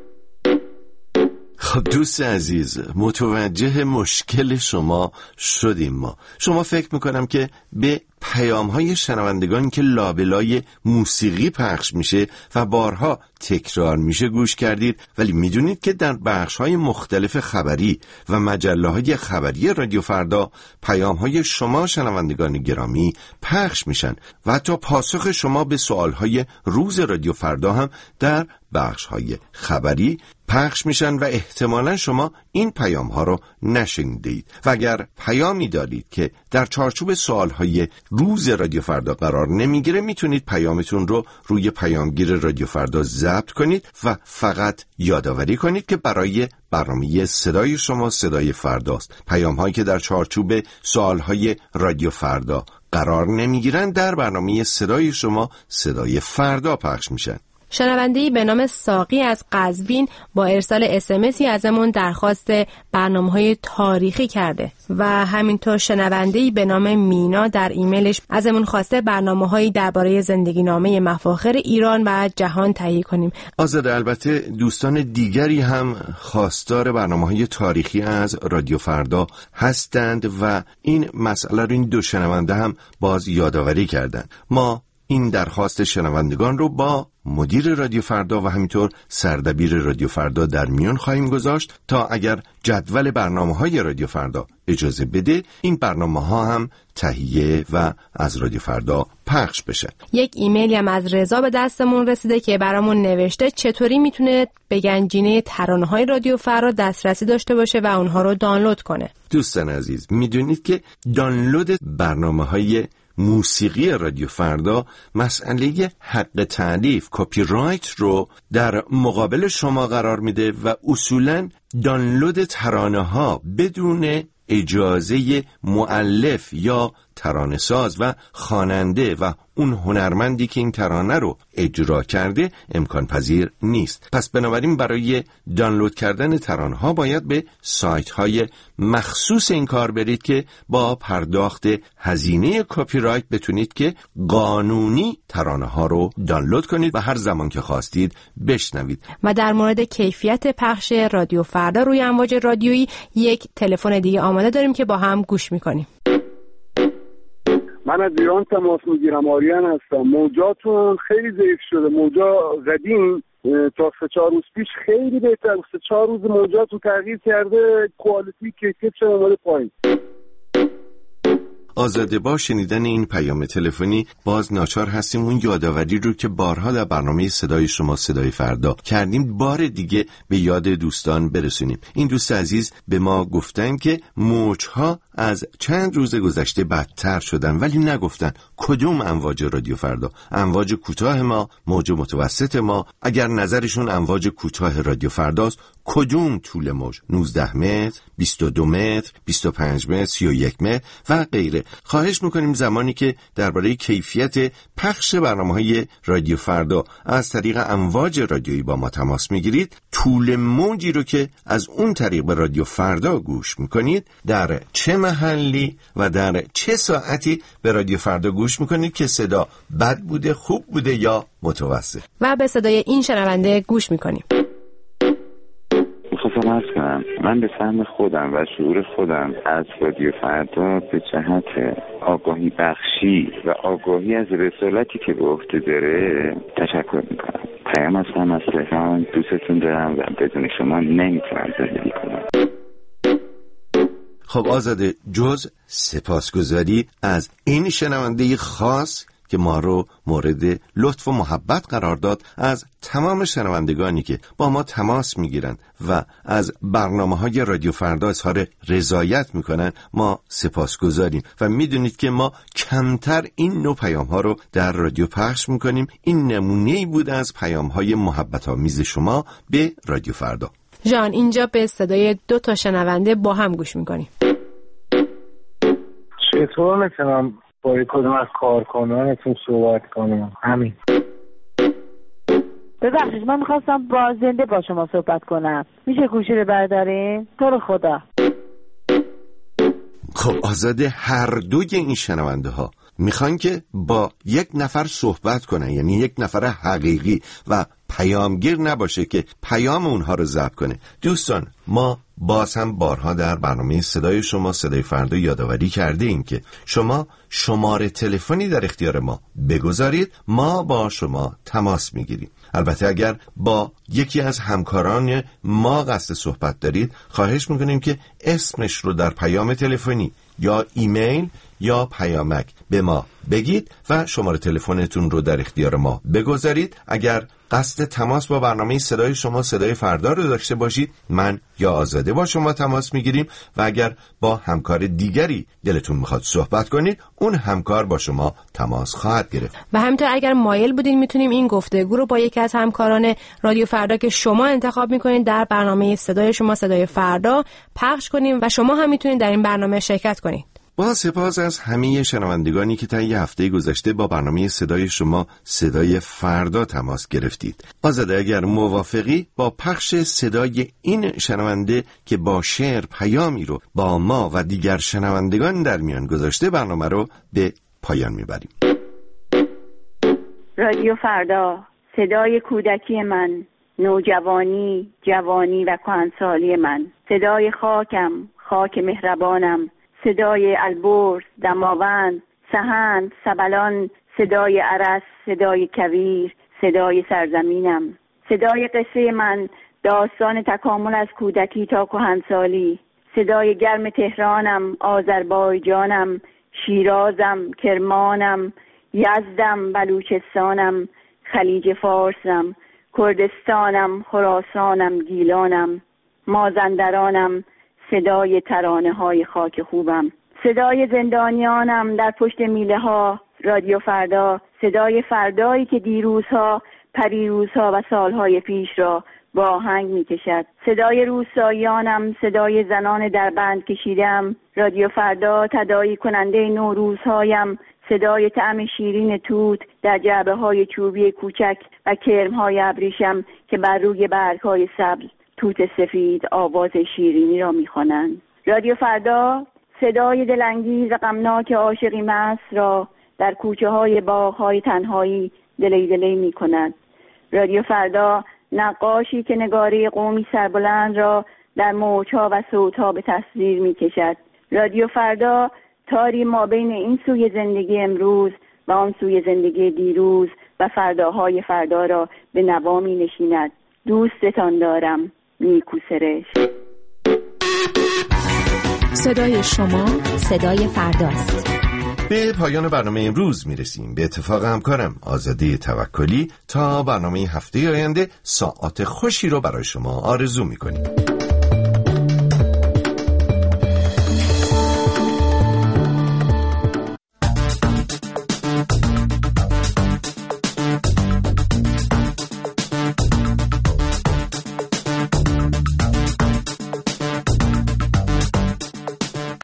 خب دوست عزیز، متوجه مشکل شما شدیم ما. شما فکر میکنم که به پیام‌های شنوندگان که لابلای موسیقی پخش میشه و بارها تکرار میشه گوش کردید، ولی میدونید که در بخش‌های مختلف خبری و مجله‌های خبری رادیو فردا پیام‌های شما شنوندگان گرامی پخش میشن و حتی پاسخ شما به سوال‌های روز رادیو فردا هم در بخش‌های خبری پخش میشن و احتمالاً شما این پیام ها رو نشنیدید. و اگر پیامی دارید که در چارچوب سوالهای روز رادیو فردا قرار نمیگیره، میتونید پیامتون رو روی پیامگیر رادیو فردا ضبط کنید و فقط یادآوری کنید که برای برنامه صدای شما صدای فرداست. پیام هایی که در چارچوب سوالهای رادیو فردا قرار نمیگیرن در برنامه صدای شما صدای فردا پخش میشن. شنونده‌ای به نام ساقی از قزوین با ارسال اس ام اسی ازمون درخواست برنامه‌های تاریخی کرده و همینطور شنونده‌ای به نام مینا در ایمیلش ازمون خواسته برنامه‌هایی درباره زندگی نامه مفاخر ایران و جهان تهیه کنیم. آزاده، البته دوستان دیگری هم خواستار برنامه‌های تاریخی از رادیو فردا هستند و این مسئله رو این دو شنونده هم باز یادآوری کردند. ما این درخواست شنوندگان رو با مدیر رادیو فردا و همینطور سردبیر رادیو فردا در میان خواهیم گذاشت تا اگر جدول برنامه‌های رادیو فردا اجازه بده این برنامه‌ها هم تهیه و از رادیو فردا پخش بشه. یک ایمیلی هم از رضا به دستمون رسیده که برامون نوشته چطوری میتونه به گنجینه ترانه‌های رادیو فردا دسترسی داشته باشه و اونها رو دانلود کنه. دوستان عزیز، میدونید که دانلود برنامه‌های موسیقی رادیو فردا مسئله حق تألیف کپی رایت رو در مقابل شما قرار میده و اصولاً دانلود ترانه ها بدون اجازه مؤلف یا ترانه ساز و خواننده و اون هنرمندی که این ترانه رو اجرا کرده امکان پذیر نیست. پس بنابراین برای دانلود کردن ترانه ها باید به سایت های مخصوص این کار برید که با پرداخت هزینه کپی رایت بتونید که قانونی ترانه ها رو دانلود کنید و هر زمان که خواستید بشنوید. و در مورد کیفیت پخش رادیو فردا روی امواج رادیویی یک تلفن دیگه آماده داریم که با هم گوش میکنیم. من از ایران تماس میگیرم، آریان هستم. موجاتون خیلی ضعیف شده. موجا قدیم تا سه چهار روز پیش خیلی بهتر، سه چهار روز موجاتون تغییر کرده، کوالیتی کیفیتش اومده پایین. آزاده، با شنیدن این پیام تلفنی باز ناچار هستیم اون یادآوری رو که بارها در برنامه صدای شما صدای فردا کردیم بار دیگه به یاد دوستان برسونیم. این دوست عزیز به ما گفتن که موجها از چند روز گذشته بدتر شدن، ولی نگفتن کدوم امواج رادیو فردا. امواج کوتاه ما، موج متوسط ما. اگر نظرشون امواج کوتاه رادیو فرداست، کدوم طول موج؟ نوزده متر، بیست و دو متر، بیست و پنج متر، سی و یک متر و غیره. خواهش میکنیم زمانی که درباره کیفیت پخش برنامه‌های رادیو فردا از طریق امواج رادیویی با ما تماس میگیرید، طول موجی رو که از اون طریق به رادیو فردا گوش میکنید در چه محلی و در چه ساعتی به رادیو فردا گوش میکنید که صدا بد بوده، خوب بوده یا متوسط. و به صدای این شنونده گوش میکنیم. میخواستم عرض کنم من به فهم خودم و شعور خودم از رادیو فردا به جهت آگاهی بخشی و آگاهی از رسالتی که به عهده داره تشکر میکنم. پیام هستم از تهران، دوستتون دارم و بدون شما نمیتونم زندگی کنم. خب آزاده، جز سپاسگزاری از این شنونده خاص که ما رو مورد لطف و محبت قرار داد، از تمام شنوندگانی که با ما تماس میگیرن و از برنامه‌های رادیو فردا اظهار رضایت میکنن، ما سپاسگزاریم و میدونید که ما کمتر این نوع پیام‌ها رو در رادیو پخش میکنیم. این نمونه‌ای بود از پیام‌های محبت‌آمیز شما به رادیو فردا. جان، اینجا به صدای دو تا شنونده با هم گوش میکنیم. چطور میتونم با کدوم از کارکنانتون صحبت کنم؟ همین. ببخشید من میخواستم با زنده با شما صحبت کنم. میشه گوشی رو بردارین؟ تو رو خدا. خب آزاده، هر دوی این شنونده ها میخوان که با یک نفر صحبت کنن، یعنی یک نفر حقیقی و پیامگیر نباشه که پیام اونها رو ضبط کنه. دوستان، ما باز هم بارها در برنامه صدای شما صدای فردا یادآوری کرده ایم که شما شماره تلفنی در اختیار ما بگذارید، ما با شما تماس میگیریم. البته اگر با یکی از همکاران ما قصد صحبت دارید، خواهش میکنیم که اسمش رو در پیام تلفنی یا ایمیل یا پیامک به ما بگید و شماره تلفنتون رو در اختیار ما بگذارید. اگر قصد تماس با برنامه صدای شما صدای فردا رو داشته باشید، من یا آزاده با شما تماس میگیریم و اگر با همکار دیگری دلتون میخواد صحبت کنید، اون همکار با شما تماس خواهد گرفت. و همینطور اگر مایل بودین میتونیم این گفتگو رو با یکی از همکاران رادیو فردا که شما انتخاب میکنید در برنامه صدای شما صدای فردا پخش کنیم و شما هم میتونید در این برنامه شرکت کنید. با سپاس از همه شنوندگانی که طی هفته گذشته با برنامه صدای شما صدای فردا تماس گرفتید. آزاده، اگر موافقی با پخش صدای این شنونده که با شعر پیامی رو با ما و دیگر شنوندگان در میان گذاشته، برنامه رو به پایان میبریم. رادیو فردا، صدای کودکی من، نوجوانی، جوانی و کهنسالی من، صدای خاکم، خاک مهربانم، صدای البرز، دماوند، سهند، سبلان، صدای عرس، صدای کویر، صدای سرزمینم، صدای قصه من، داستان تکامل از کودکی تا کهنسالی، صدای گرم تهرانم، آذربایجانم، شیرازم، کرمانم، یزدم، بلوچستانم، خلیج فارسم، کردستانم، خراسانم، گیلانم، مازندرانم، صدای ترانه های خاک خوبم، صدای زندانیانم در پشت میله ها. رادیو فردا، صدای فردایی که دیروزها، پریروزها و سالهای پیش را با آهنگ می کشد. صدای روستاییانم، صدای زنان در بند کشیدم. رادیو فردا تداعی کننده نوروزهایم، صدای طعم شیرین توت در جعبه های چوبی کوچک و کرم های ابریشم که بر روی برگ های سبز توت سفید آواز شیرینی را می خوانند. رادیو فردا صدای دلانگیز و غمناک عاشقی مست را در کوچه های باغ های تنهایی دلی دلی می کند. رادیو فردا نقاشی که نگاره قومی سربلند را در موجها و صوتها به تصویر می کشد. رادیو فردا تاری ما بین این سوی زندگی امروز و آن سوی زندگی دیروز و فرداهای فردا را به نوا می نشیند. دوستتان دارم. نیکو سرش. صدای شما صدای فرداست. به پایان برنامه امروز میرسیم. به اتفاق همکارم آزاده توکلی تا برنامه هفته آینده ساعات خوشی رو برای شما آرزو میکنیم.